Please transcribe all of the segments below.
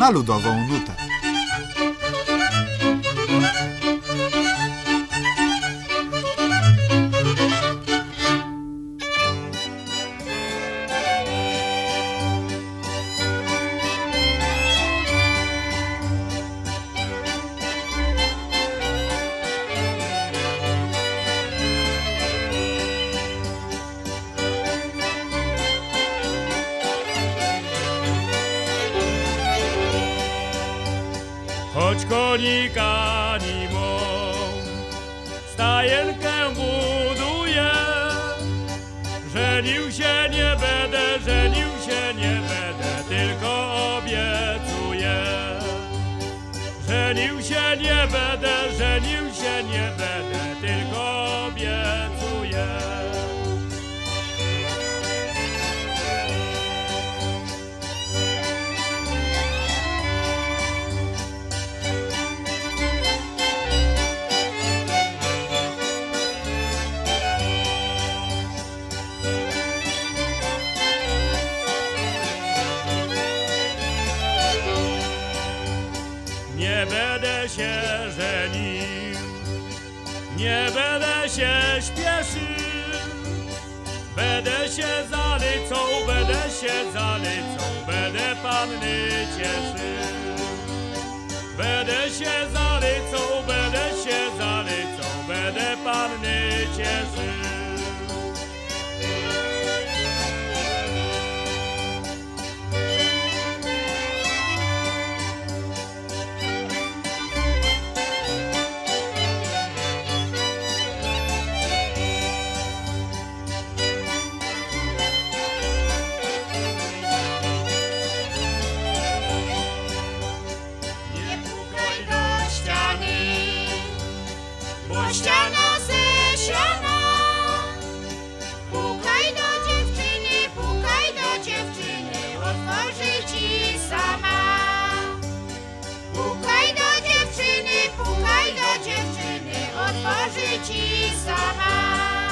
na ludową nutę. Choć konika nimą stajenkę buduje, żenił się nie będę, żenił się nie będę, tylko obiecuję. Żenił się nie będę, żenił się nie będę, tylko obiecuję. Nie będę się żenił, nie będę się śpieszył, będę się zalicą, będę się zalicą, będę panny cieszył. Będę się zalicą, będę się zalicą, będę panny cieszył. Bo ściana ze siana. Pukaj do dziewczyny, otworzy ci sama. Pukaj do dziewczyny, otworzy ci sama.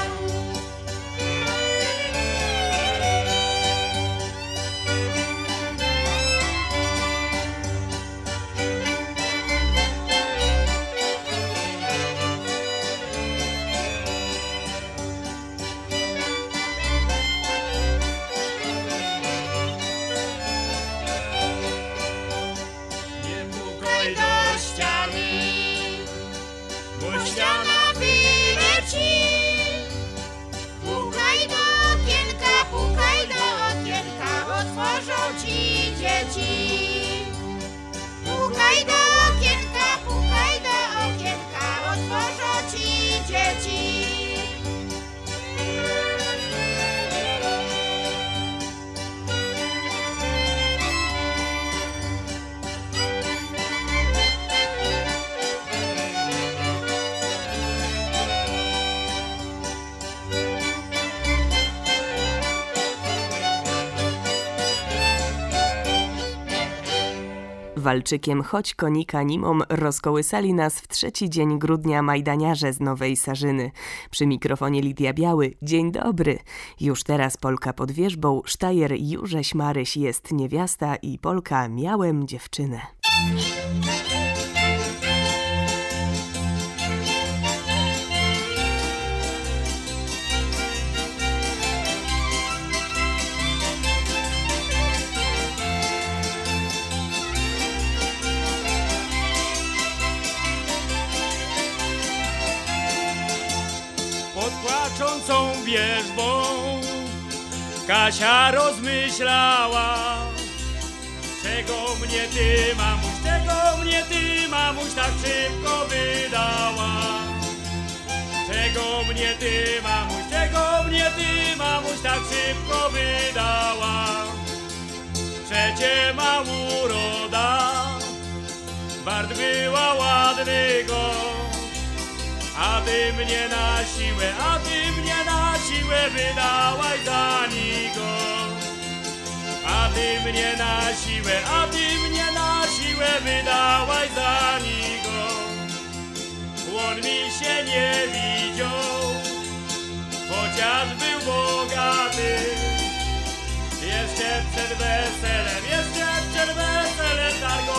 Do ściany, bo ściana wyleci. Pukaj do okienka, otworzą ci dzieci. Pukaj do okienka, otworzą ci dzieci. Walczykiem Choć konika nimą rozkołysali nas w 3. dzień grudnia majdaniarze z Nowej Sarzyny. Przy mikrofonie Lidia Biały. Dzień dobry. Już teraz Polka pod wierzbą, sztajer Jurześ Maryś jest niewiasta i Polka miałem dziewczynę. Pod płaczącą wierzbą Kasia rozmyślała, czego mnie ty, mamuś, tak szybko wydała. Czego mnie ty, mamuś, tak szybko wydała. Przecie ma uroda, wart była ładnego. A ty mnie na siłę wydałaś za niego. A ty mnie na siłę wydałaś za niego. On mi się nie widział, chociaż był bogaty. Jeszcze przed weselem targo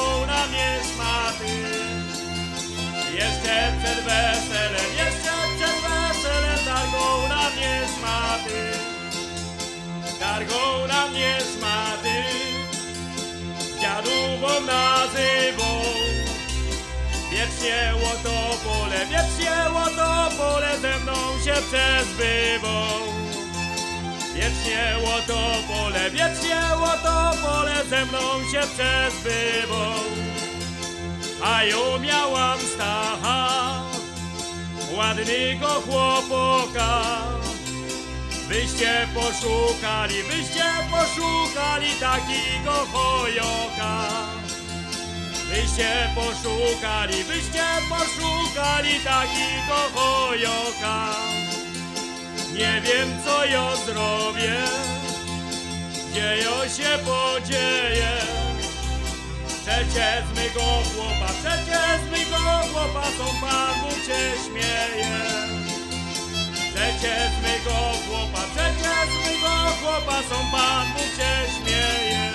mną nazywą. Wiecznie łotopole ze mną się przezbywą. Wiecznie łotopole ze mną się przezbywą. A ja miałam Stacha, ładnego chłopoka. Wyście poszukali takiego chojoka. Wyście poszukali takiego chojoka. Nie wiem, co ja zrobię, gdzie ja się podzieję. Przecie z mego chłopa są Pan Bóg się śmieje. Przecie z mego chłopa są Pan Bóg się śmieje.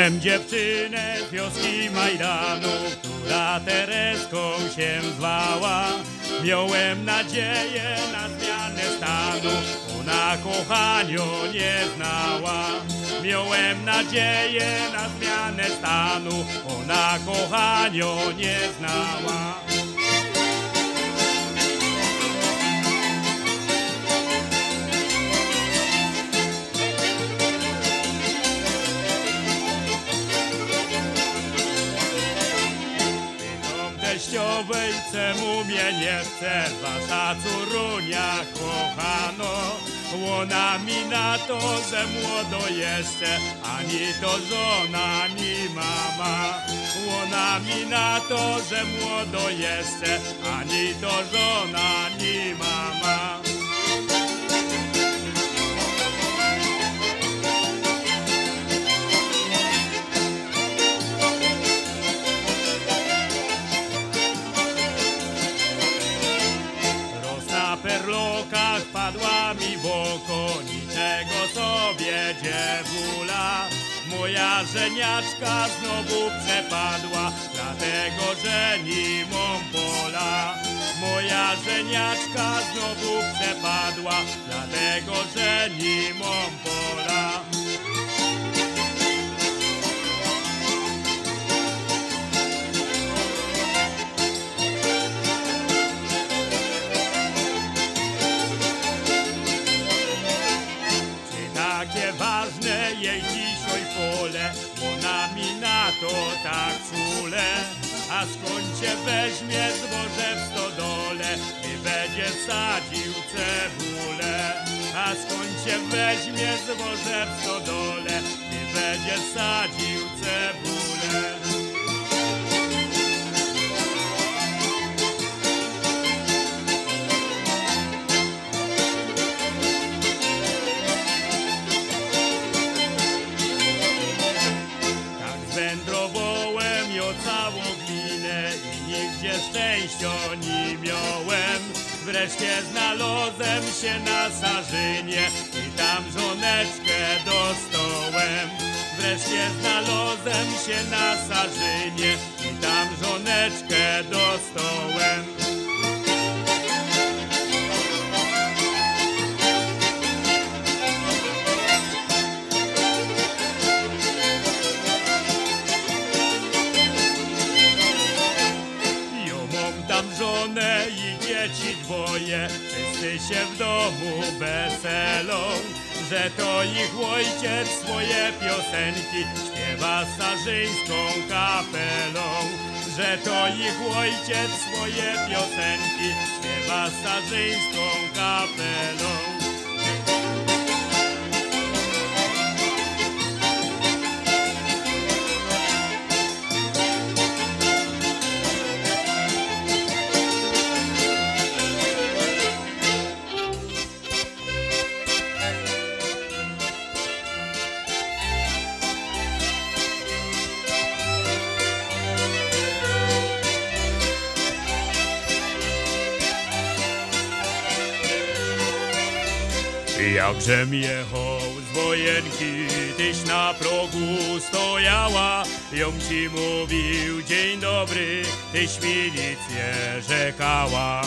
Miałem dziewczynę z wioski Majdanu, która Tereską się zwała. Miałem nadzieję na zmianę stanu, ona kochania nie znała. Miałem nadzieję na zmianę stanu, ona kochania nie znała. Teściowej, czemu mnie nie chce, wasza córunia kochano. Łona mi na to, że młodo jeszcze, ani to żona, ani mama. Łona mi na to, że młodo jeszcze, ani to żona, ani mama. Perlokach padła mi w oko, niczego sobie dziewula. Moja żeniaczka znowu przepadła, dlatego że nie mam pola. Moja żeniaczka znowu przepadła, dlatego że nie mam pola. Takie ważne jej dzisiaj pole, ona mi na to tak czule. A skąd cię weźmie zboże w stodole i będzie sadził cebulę? A skąd cię weźmie zboże w stodole i będzie sadził cebulę? Wędrowałem jo całą gminę i nigdzie szczęścia nie miałem. Wreszcie znalazłem się na Sarzynie i tam żoneczkę dostałem. Wreszcie znalazłem się na Sarzynie i tam żoneczkę dostałem. Żonę i dzieci dwoje, wszyscy się w domu weselą, że to ich ojciec swoje piosenki śpiewa sarzyńską kapelą. Że to ich ojciec swoje piosenki śpiewa sarzyńską kapelą. Jakżem jechał z wojenki, tyś na progu stojała. Jom ci mówił dzień dobry, tyś mi nic nie rzekała.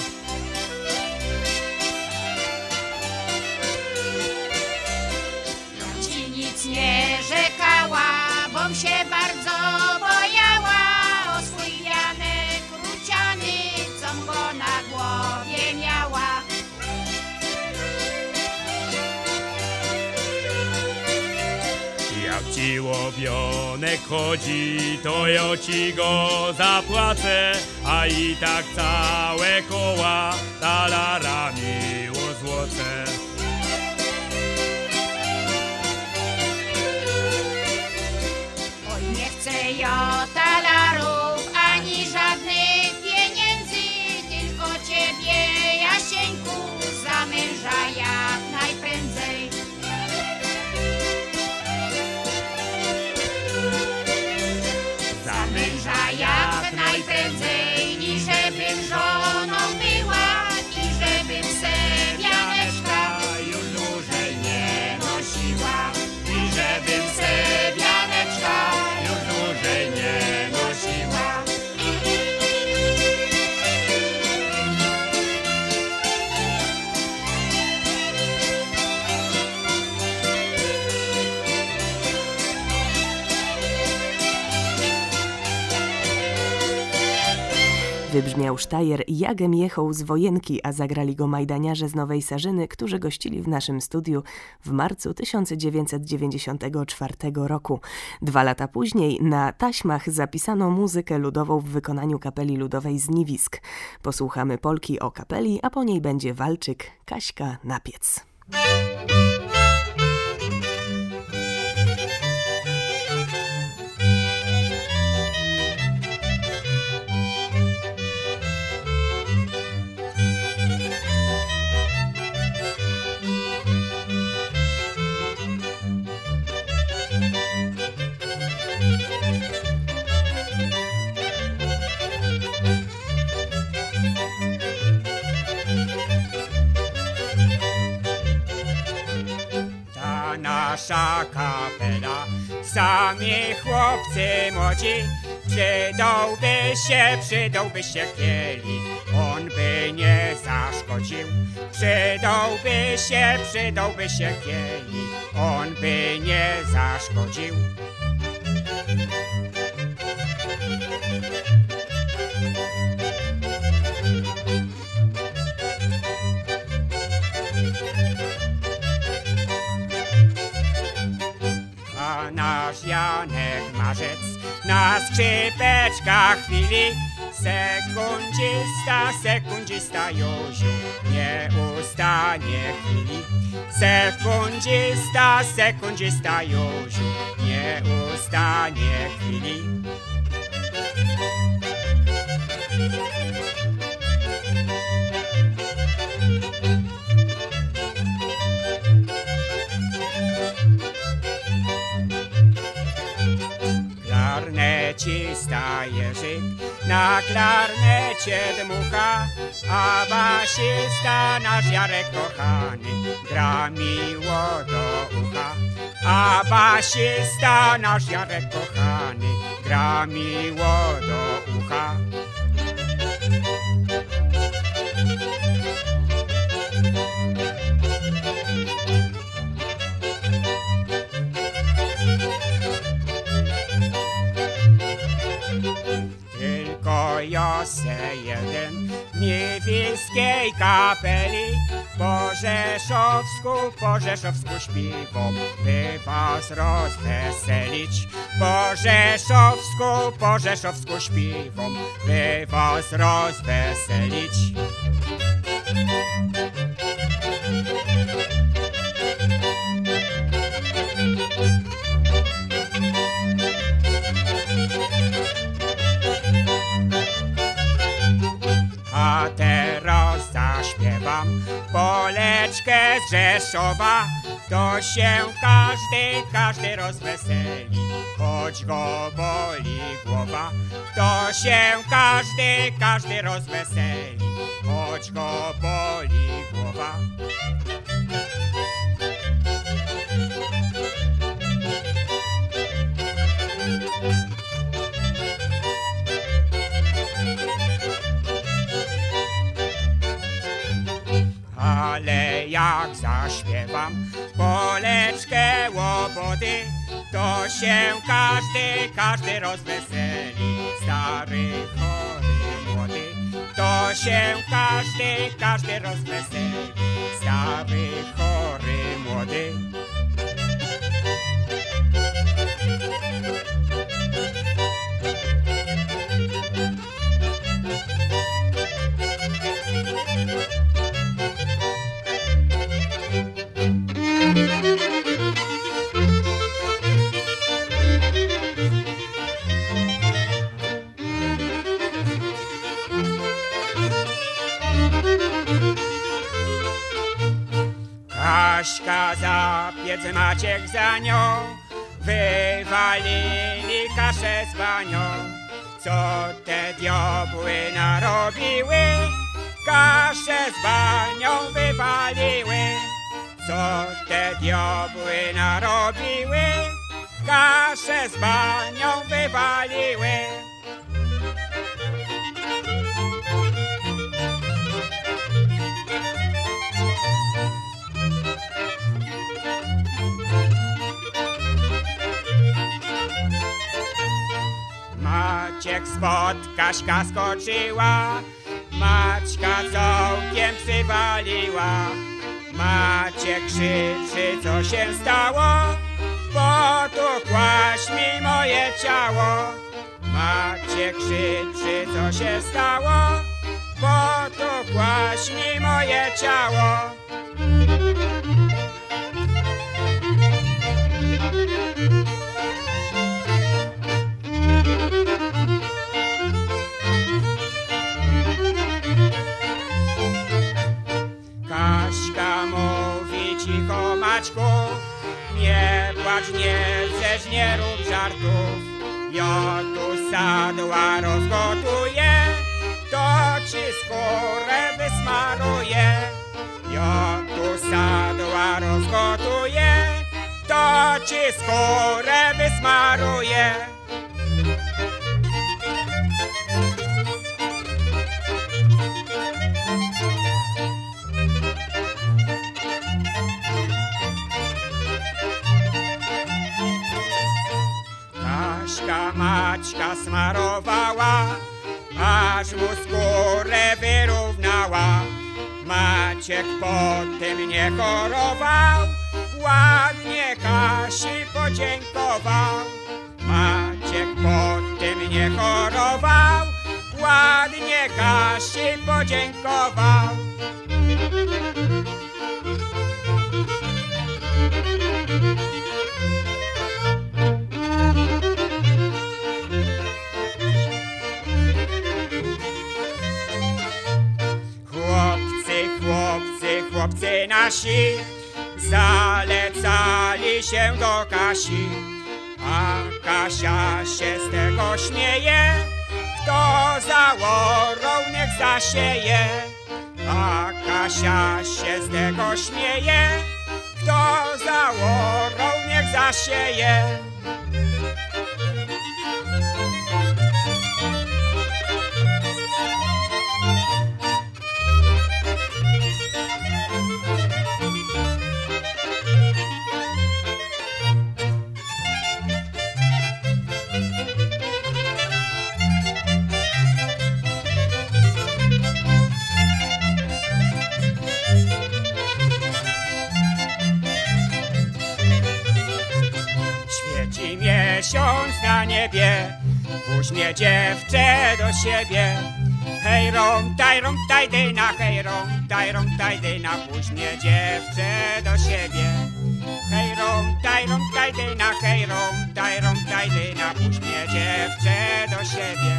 Jom ci nic nie rzekała, bom się bardzo bojała o swój wianek ruciany, com go na głowie miała. Jak ci łobionek chodzi, to ja ci go zapłacę, a i tak całe koła talarami złocę. Oj, nie chcę ja talarów, ani żadnych pieniędzy, tylko ciebie, Jasieńku, za męża jak najprędzej. Męża jak najprędzej, i żebym żoną była, i żebym se wianeczka już dłużej nie nosiła, i żebym se wianeczka Wybrzmiał sztajer Jagem jechał z wojenki, a zagrali go majdaniarze z Nowej Sarzyny, którzy gościli w naszym studiu w marcu 1994 roku. 2 lata później na taśmach zapisano muzykę ludową w wykonaniu Kapeli Ludowej z Niwisk. Posłuchamy polki o kapeli, a po niej będzie walczyk Kaśka na piec. Nasza kapela, sami chłopcy młodzi, przydałby się kieli, on by nie zaszkodził. Przydałby się kieli, on by nie zaszkodził. Nasz Janek Marzec na skrzypeczkach chwili, sekundzista Józiu nie ustanie chwili. Sekundzista Józiu nie ustanie chwili. Klarnecista Jerzyk na klarnecie dmucha, a basista nasz Jarek kochany gra miło do ucha. A basista nasz Jarek kochany gra miło do ucha. Jose jeden niewieskiej kapeli po rzeszowsku śpiwą, by was rozweselić. Po rzeszowsku śpiwą, by was rozweselić. A teraz zaśpiewam poleczkę z Rzeszowa, to się każdy rozweseli, choć go boli głowa. To się każdy rozweseli, choć go boli głowa. Ale jak zaśpiewam poleczkę łobody, to się każdy rozweseli, stary, chory, młody. To się każdy rozweseli, stary, chory, młody. Kaśka za piec, Maciek za nią, wywalili kaszę z banią. Co te diabły narobiły, kaszę z banią wywaliły. Co te diabły narobiły, kaszę z banią wywaliły. Maciek Maciek spod Kaśka skoczyła, Maćka całkiem przywaliła. Maciek krzyczy, co się stało? Potukłaś mi moje ciało. Maciek krzyczy, co się stało? Potukłaś mi moje ciało. Kaśka mówi cicho, Maćku, nie płacz, nie chcesz, nie rób żartów. Ja tu sadła rozgotuję, to ci skórę wysmaruję. Ja tu sadła rozgotuję, to ci skórę wysmaruję. Kaśka Maćka smarowała, aż mu skórę wyrównała. Maciek po tym nie chorował, ładnie Kasi podziękował. Maciek po tym nie chorował, ładnie Kasi podziękował. Chłopcy nasi zalecali się do Kasi, a Kasia się z tego śmieje. Kto zaorą, niech zasieje. A Kasia się z tego śmieje. Kto zaorą, niech zasieje. Świeci miesiąc na niebie, puść mnie dziewczę do siebie. Hej rom, taj dyna, hej rom, taj dyna, puść mnie dziewczę do siebie. Hej rom, taj dyna, hej rom, taj dyna, puść mnie dziewczę do siebie.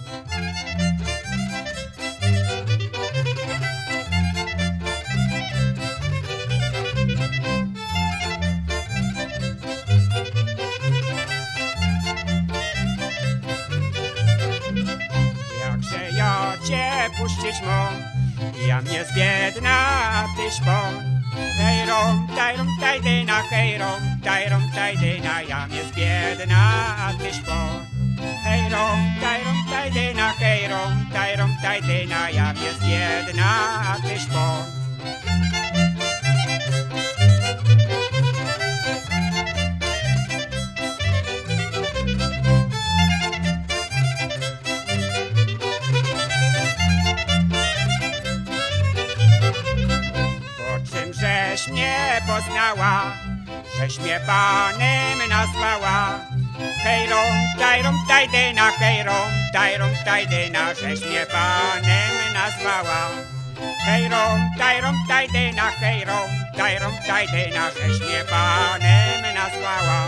Jakże ja cię puścić mam, ja mnie zbiedna, a ty śpon. Hej rom, taj dyna, hej rom, taj dyna, ja mnie zbiedna, a ty śpon. Hej rom, taj dyna, hej rom, taj dyna, ja mnie zbiedna, a ty śpon. Żeś mnie poznała, żeś mnie panem nazwała. Hej rom, taj dyna, hej rom, taj dyna, żeś mnie panem nazwała. Hej rom, taj dyna, hej rom, taj dyna, żeś mnie panem nazwała.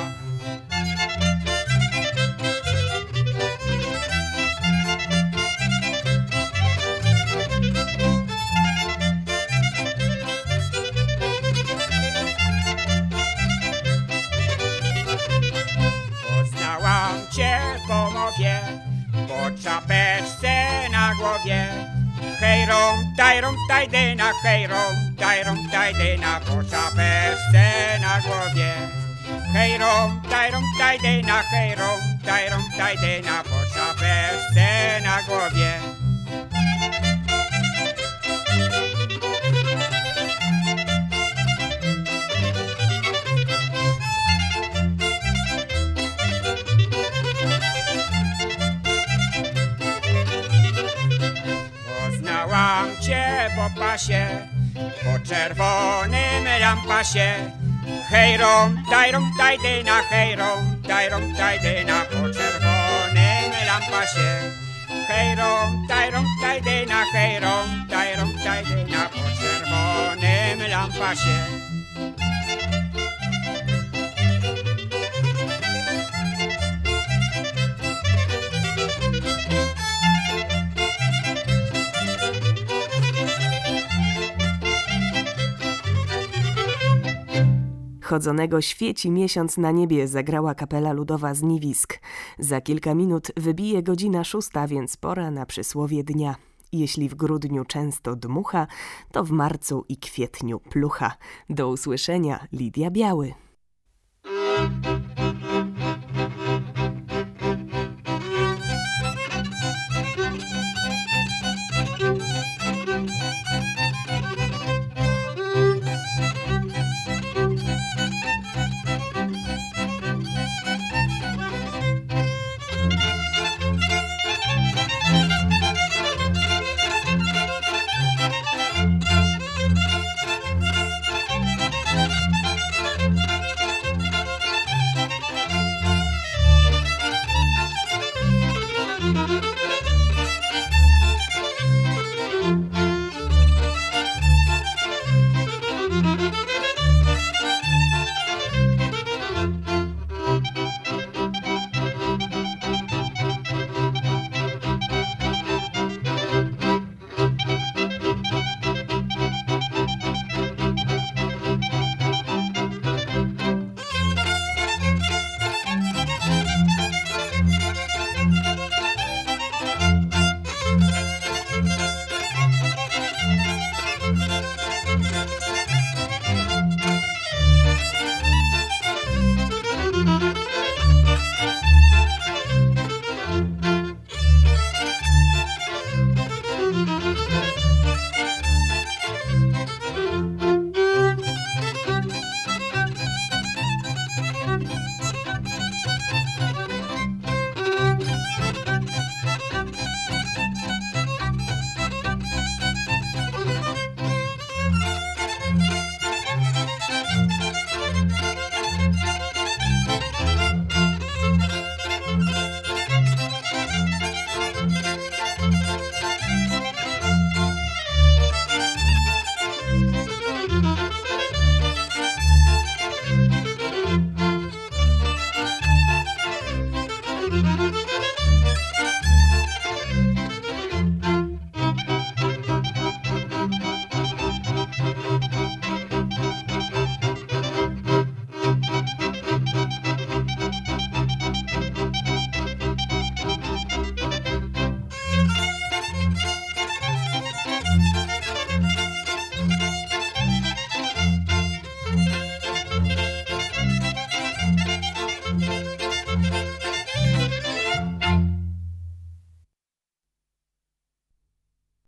Cię po mowie, po czapeczce na głowie. Hej rom, taj dyna, hej rom, taj dyna, po czapeczce na głowie. Hej rom, taj dyna, hej rom, taj dyna, po czapeczce na głowie. Pocałowałam cię po pasie, po czerwonym lampasie. Hej rom, taj dyna, hej rom, taj dyna, po czerwonym lampasie. Hej rom, taj dyna, hej rom, taj dyna, po czerwonym lampasie. Chodzonego świeci miesiąc na niebie zagrała kapela ludowa z Niwisk. Za kilka minut wybije godzina 6, więc pora na przysłowie dnia. Jeśli w grudniu często dmucha, to w marcu i kwietniu plucha. Do usłyszenia, Lidia Biały.